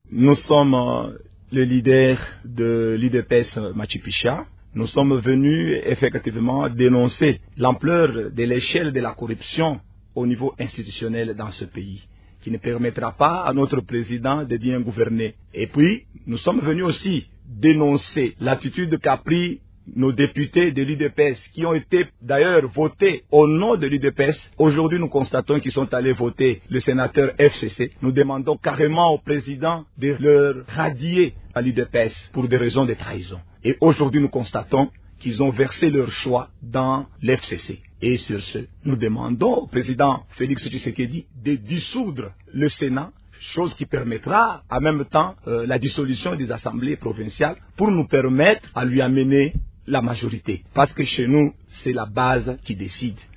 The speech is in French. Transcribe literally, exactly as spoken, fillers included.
Nous sommes euh, le leader de l'U D P S Machu Picchu. Nous sommes venus effectivement dénoncer l'ampleur de l'échelle de la corruption au niveau institutionnel dans ce pays, qui ne permettra pas à notre président de bien gouverner. Et puis, nous sommes venus aussi dénoncer l'attitude qu'a pris nos députés de l'U D P S, qui ont été d'ailleurs votés au nom de l'U D P S. Aujourd'hui, nous constatons qu'ils sont allés voter le sénateur F C C. Nous demandons carrément au président de leur radier à l'U D P S pour des raisons de trahison. Et aujourd'hui, nous constatons qu'ils ont versé leur choix dans l'F C C. Et sur ce, nous demandons au président Félix Tshisekedi de dissoudre le Sénat, chose qui permettra en même temps euh, la dissolution des assemblées provinciales pour nous permettre à lui amener la majorité. Parce que chez nous, c'est la base qui décide.